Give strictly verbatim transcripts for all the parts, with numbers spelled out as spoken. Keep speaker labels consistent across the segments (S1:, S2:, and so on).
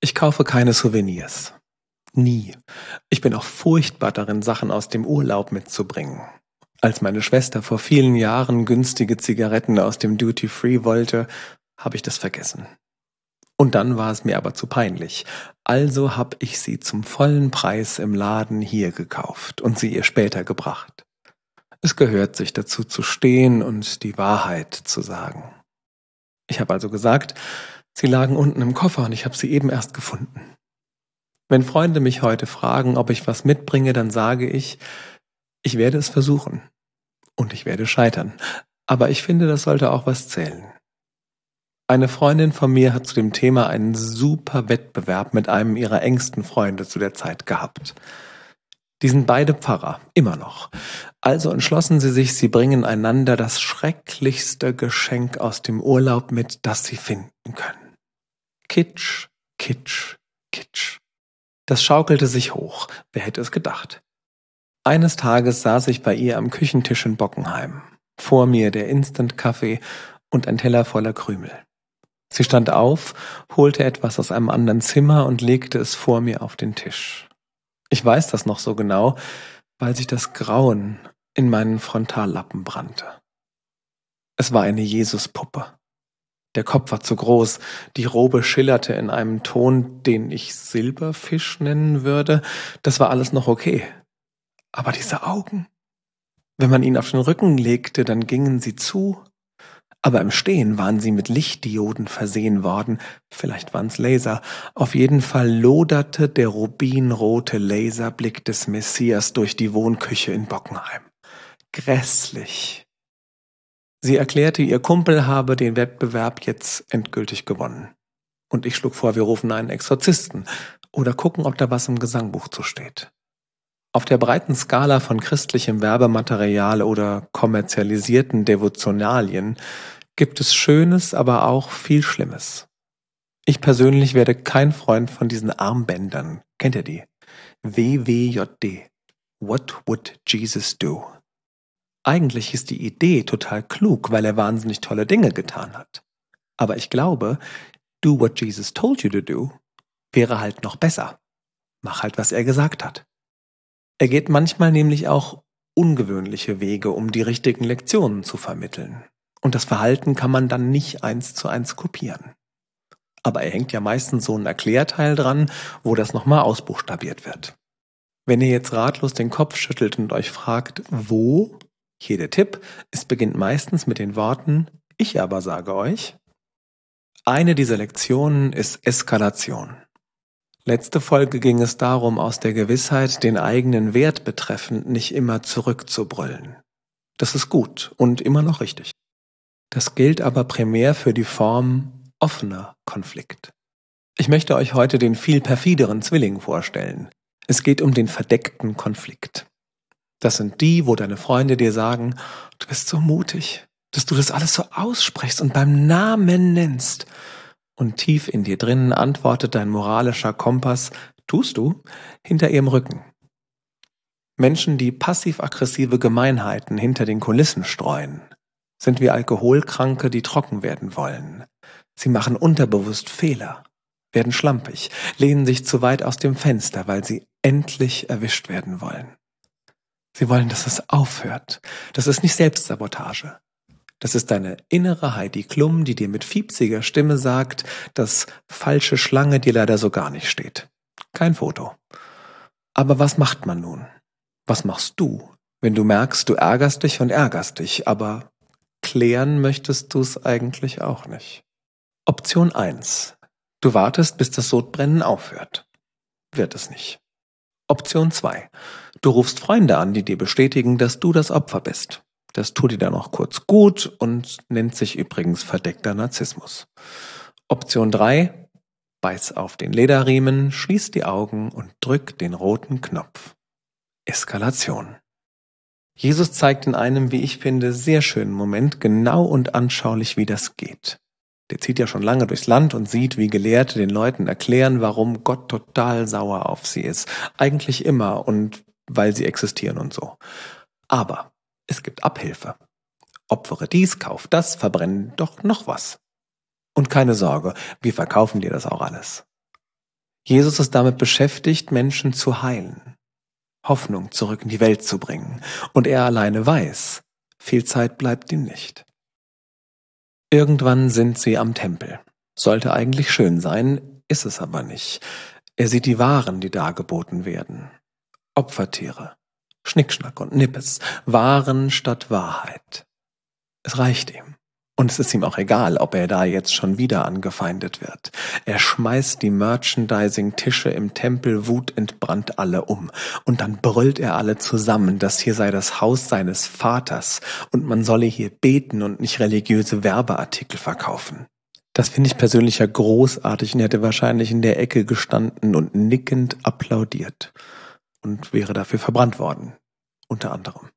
S1: Ich kaufe keine Souvenirs. Nie. Ich bin auch furchtbar darin, Sachen aus dem Urlaub mitzubringen. Als meine Schwester vor vielen Jahren günstige Zigaretten aus dem Duty-Free wollte, habe ich das vergessen. Und dann war es mir aber zu peinlich. Also habe ich sie zum vollen Preis im Laden hier gekauft und sie ihr später gebracht. Es gehört sich dazu zu stehen und die Wahrheit zu sagen. Ich habe also gesagt, sie lagen unten im Koffer und ich habe sie eben erst gefunden. Wenn Freunde mich heute fragen, ob ich was mitbringe, dann sage ich, ich werde es versuchen. Und ich werde scheitern. Aber ich finde, das sollte auch was zählen. Eine Freundin von mir hat zu dem Thema einen super Wettbewerb mit einem ihrer engsten Freunde zu der Zeit gehabt. Die sind beide Pfarrer, immer noch. Also entschlossen sie sich, sie bringen einander das schrecklichste Geschenk aus dem Urlaub mit, das sie finden können. Kitsch, Kitsch, Kitsch. Das schaukelte sich hoch. Wer hätte es gedacht? Eines Tages saß ich bei ihr am Küchentisch in Bockenheim. Vor mir der Instant-Kaffee und ein Teller voller Krümel. Sie stand auf, holte etwas aus einem anderen Zimmer und legte es vor mir auf den Tisch. Ich weiß das noch so genau, weil sich das Grauen in meinen Frontallappen brannte. Es war eine Jesuspuppe. Der Kopf war zu groß, die Robe schillerte in einem Ton, den ich Silberfisch nennen würde. Das war alles noch okay. Aber diese Augen, wenn man ihn auf den Rücken legte, dann gingen sie zu. Aber im Stehen waren sie mit Lichtdioden versehen worden. Vielleicht waren's Laser. Auf jeden Fall loderte der rubinrote Laserblick des Messias durch die Wohnküche in Bockenheim. Grässlich. Sie erklärte, ihr Kumpel habe den Wettbewerb jetzt endgültig gewonnen. Und ich schlug vor, wir rufen einen Exorzisten oder gucken, ob da was im Gesangbuch zu steht. Auf der breiten Skala von christlichem Werbematerial oder kommerzialisierten Devotionalien gibt es Schönes, aber auch viel Schlimmes. Ich persönlich werde kein Freund von diesen Armbändern. Kennt ihr die? W W J D. What would Jesus do? Eigentlich ist die Idee total klug, weil er wahnsinnig tolle Dinge getan hat. Aber ich glaube, do what Jesus told you to do wäre halt noch besser. Mach halt, was er gesagt hat. Er geht manchmal nämlich auch ungewöhnliche Wege, um die richtigen Lektionen zu vermitteln. Und das Verhalten kann man dann nicht eins zu eins kopieren. Aber er hängt ja meistens so ein Erklärteil dran, wo das nochmal ausbuchstabiert wird. Wenn ihr jetzt ratlos den Kopf schüttelt und euch fragt, wo? Hier der Tipp, es beginnt meistens mit den Worten, ich aber sage euch. Eine dieser Lektionen ist Eskalation. Letzte Folge ging es darum, aus der Gewissheit, den eigenen Wert betreffend nicht immer zurückzubrüllen. Das ist gut und immer noch richtig. Das gilt aber primär für die Form offener Konflikt. Ich möchte euch heute den viel perfideren Zwilling vorstellen. Es geht um den verdeckten Konflikt. Das sind die, wo deine Freunde dir sagen, du bist so mutig, dass du das alles so aussprichst und beim Namen nennst. Und tief in dir drinnen antwortet dein moralischer Kompass, tust du, hinter ihrem Rücken. Menschen, die passiv-aggressive Gemeinheiten hinter den Kulissen streuen, sind wie Alkoholkranke, die trocken werden wollen. Sie machen unterbewusst Fehler, werden schlampig, lehnen sich zu weit aus dem Fenster, weil sie endlich erwischt werden wollen. Sie wollen, dass es aufhört. Das ist nicht Selbstsabotage. Das ist deine innere Heidi Klum, die dir mit fiepsiger Stimme sagt, dass falsche Schlange dir leider so gar nicht steht. Kein Foto. Aber was macht man nun? Was machst du, wenn du merkst, du ärgerst dich und ärgerst dich, aber klären möchtest du es eigentlich auch nicht? Option eins. Du wartest, bis das Sodbrennen aufhört. Wird es nicht. Option zwei. Du rufst Freunde an, die dir bestätigen, dass du das Opfer bist. Das tut dir dann noch kurz gut und nennt sich übrigens verdeckter Narzissmus. Option drei. Beiß auf den Lederriemen, schließ die Augen und drück den roten Knopf. Eskalation. Jesus zeigt in einem, wie ich finde, sehr schönen Moment genau und anschaulich, wie das geht. Der zieht ja schon lange durchs Land und sieht, wie Gelehrte den Leuten erklären, warum Gott total sauer auf sie ist. Eigentlich immer und weil sie existieren und so. Aber es gibt Abhilfe. Opfere dies, kauf das, verbrenne doch noch was. Und keine Sorge, wir verkaufen dir das auch alles. Jesus ist damit beschäftigt, Menschen zu heilen, Hoffnung zurück in die Welt zu bringen. Und er alleine weiß, viel Zeit bleibt ihm nicht. Irgendwann sind sie am Tempel. Sollte eigentlich schön sein, ist es aber nicht. Er sieht die Waren, die dargeboten werden. Opfertiere, Schnickschnack und Nippes, Waren statt Wahrheit. Es reicht ihm. Und es ist ihm auch egal, ob er da jetzt schon wieder angefeindet wird. Er schmeißt die Merchandising-Tische im Tempel wutentbrannt alle um. Und dann brüllt er alle zusammen, das hier sei das Haus seines Vaters und man solle hier beten und nicht religiöse Werbeartikel verkaufen. Das finde ich persönlich ja großartig und hätte wahrscheinlich in der Ecke gestanden und nickend applaudiert. Und wäre dafür verbrannt worden, unter anderem.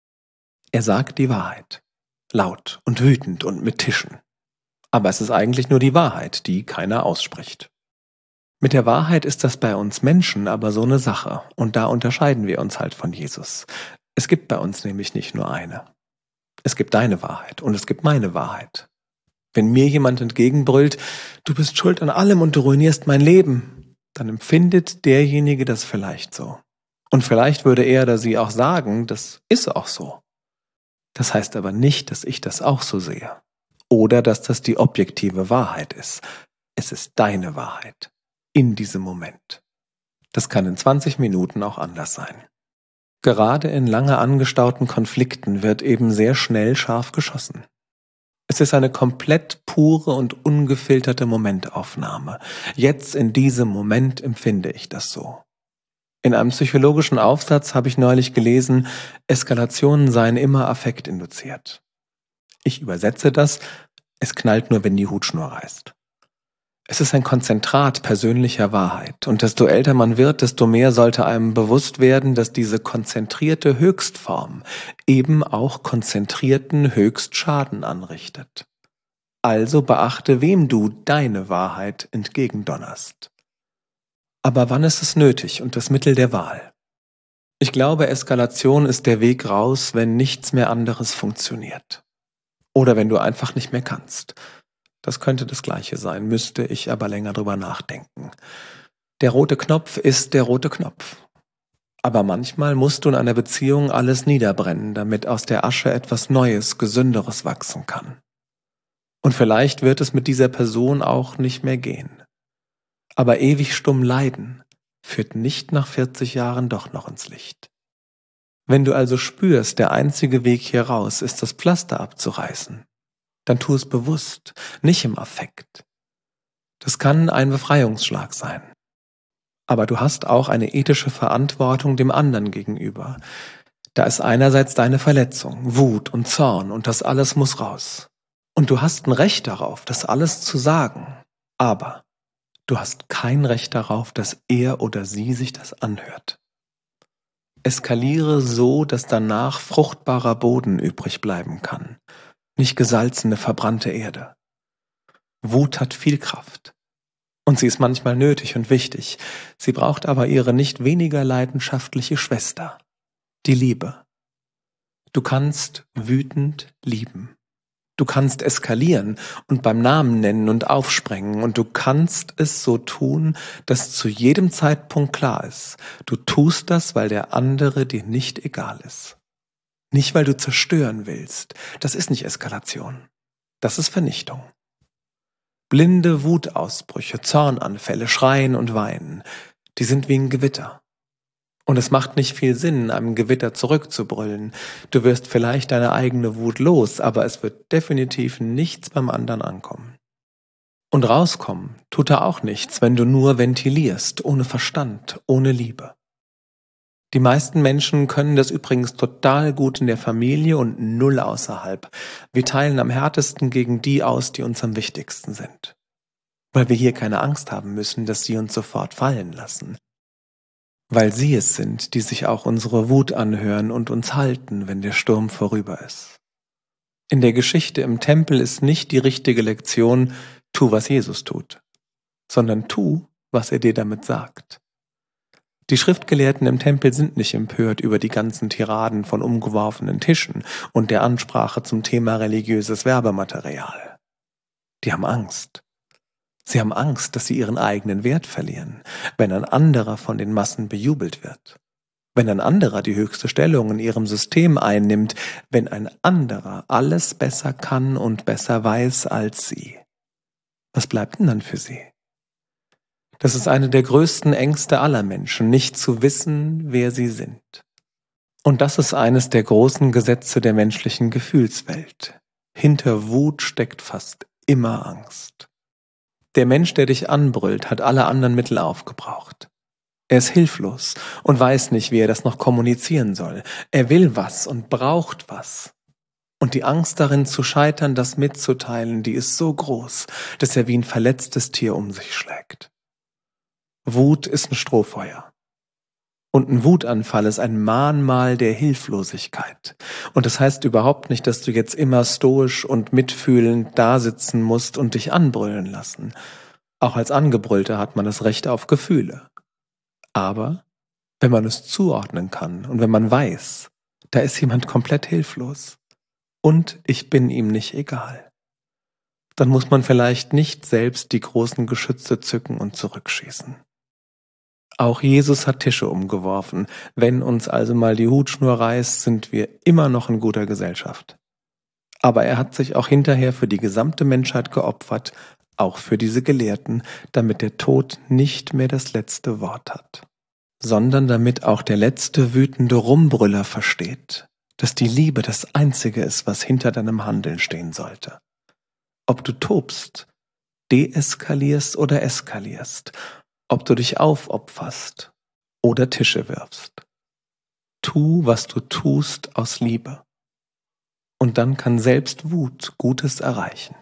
S1: Er sagt die Wahrheit. Laut und wütend und mit Tischen. Aber es ist eigentlich nur die Wahrheit, die keiner ausspricht. Mit der Wahrheit ist das bei uns Menschen aber so eine Sache. Und da unterscheiden wir uns halt von Jesus. Es gibt bei uns nämlich nicht nur eine. Es gibt deine Wahrheit und es gibt meine Wahrheit. Wenn mir jemand entgegenbrüllt, du bist schuld an allem und du ruinierst mein Leben, dann empfindet derjenige das vielleicht so. Und vielleicht würde er oder sie auch sagen, das ist auch so. Das heißt aber nicht, dass ich das auch so sehe. Oder dass das die objektive Wahrheit ist. Es ist deine Wahrheit. In diesem Moment. Das kann in zwanzig Minuten auch anders sein. Gerade in lange angestauten Konflikten wird eben sehr schnell scharf geschossen. Es ist eine komplett pure und ungefilterte Momentaufnahme. Jetzt in diesem Moment empfinde ich das so. In einem psychologischen Aufsatz habe ich neulich gelesen, Eskalationen seien immer affektinduziert. Ich übersetze das, es knallt nur, wenn die Hutschnur reißt. Es ist ein Konzentrat persönlicher Wahrheit und desto älter man wird, desto mehr sollte einem bewusst werden, dass diese konzentrierte Höchstform eben auch konzentrierten Höchstschaden anrichtet. Also beachte, wem du deine Wahrheit entgegendonnerst. Aber wann ist es nötig und das Mittel der Wahl? Ich glaube, Eskalation ist der Weg raus, wenn nichts mehr anderes funktioniert. Oder wenn du einfach nicht mehr kannst. Das könnte das Gleiche sein, müsste ich aber länger drüber nachdenken. Der rote Knopf ist der rote Knopf. Aber manchmal musst du in einer Beziehung alles niederbrennen, damit aus der Asche etwas Neues, Gesünderes wachsen kann. Und vielleicht wird es mit dieser Person auch nicht mehr gehen. Aber ewig stumm leiden führt nicht nach vierzig Jahren doch noch ins Licht. Wenn du also spürst, der einzige Weg hier raus ist, das Pflaster abzureißen, dann tu es bewusst, nicht im Affekt. Das kann ein Befreiungsschlag sein. Aber du hast auch eine ethische Verantwortung dem anderen gegenüber. Da ist einerseits deine Verletzung, Wut und Zorn und das alles muss raus. Und du hast ein Recht darauf, das alles zu sagen. Aber du hast kein Recht darauf, dass er oder sie sich das anhört. Eskaliere so, dass danach fruchtbarer Boden übrig bleiben kann, nicht gesalzene, verbrannte Erde. Wut hat viel Kraft. Und sie ist manchmal nötig und wichtig. Sie braucht aber ihre nicht weniger leidenschaftliche Schwester, die Liebe. Du kannst wütend lieben. Du kannst eskalieren und beim Namen nennen und aufsprengen und du kannst es so tun, dass zu jedem Zeitpunkt klar ist. Du tust das, weil der andere dir nicht egal ist. Nicht, weil du zerstören willst. Das ist nicht Eskalation. Das ist Vernichtung. Blinde Wutausbrüche, Zornanfälle, Schreien und Weinen, die sind wie ein Gewitter. Und es macht nicht viel Sinn, einem Gewitter zurückzubrüllen. Du wirst vielleicht deine eigene Wut los, aber es wird definitiv nichts beim anderen ankommen. Und rauskommen tut er auch nichts, wenn du nur ventilierst, ohne Verstand, ohne Liebe. Die meisten Menschen können das übrigens total gut in der Familie und null außerhalb. Wir teilen am härtesten gegen die aus, die uns am wichtigsten sind. Weil wir hier keine Angst haben müssen, dass sie uns sofort fallen lassen. Weil sie es sind, die sich auch unsere Wut anhören und uns halten, wenn der Sturm vorüber ist. In der Geschichte im Tempel ist nicht die richtige Lektion, tu, was Jesus tut, sondern tu, was er dir damit sagt. Die Schriftgelehrten im Tempel sind nicht empört über die ganzen Tiraden von umgeworfenen Tischen und der Ansprache zum Thema religiöses Werbematerial. Die haben Angst. Sie haben Angst, dass sie ihren eigenen Wert verlieren, wenn ein anderer von den Massen bejubelt wird. Wenn ein anderer die höchste Stellung in ihrem System einnimmt, wenn ein anderer alles besser kann und besser weiß als sie. Was bleibt denn dann für sie? Das ist eine der größten Ängste aller Menschen, nicht zu wissen, wer sie sind. Und das ist eines der großen Gesetze der menschlichen Gefühlswelt. Hinter Wut steckt fast immer Angst. Der Mensch, der dich anbrüllt, hat alle anderen Mittel aufgebraucht. Er ist hilflos und weiß nicht, wie er das noch kommunizieren soll. Er will was und braucht was. Und die Angst darin zu scheitern, das mitzuteilen, die ist so groß, dass er wie ein verletztes Tier um sich schlägt. Wut ist ein Strohfeuer. Und ein Wutanfall ist ein Mahnmal der Hilflosigkeit. Und das heißt überhaupt nicht, dass du jetzt immer stoisch und mitfühlend dasitzen musst und dich anbrüllen lassen. Auch als Angebrüllter hat man das Recht auf Gefühle. Aber wenn man es zuordnen kann und wenn man weiß, da ist jemand komplett hilflos und ich bin ihm nicht egal, dann muss man vielleicht nicht selbst die großen Geschütze zücken und zurückschießen. Auch Jesus hat Tische umgeworfen. Wenn uns also mal die Hutschnur reißt, sind wir immer noch in guter Gesellschaft. Aber er hat sich auch hinterher für die gesamte Menschheit geopfert, auch für diese Gelehrten, damit der Tod nicht mehr das letzte Wort hat, sondern damit auch der letzte wütende Rumbrüller versteht, dass die Liebe das Einzige ist, was hinter deinem Handeln stehen sollte. Ob du tobst, deeskalierst oder eskalierst, ob du dich aufopferst oder Tische wirfst. Tu, was du tust, aus Liebe. Und dann kann selbst Wut Gutes erreichen.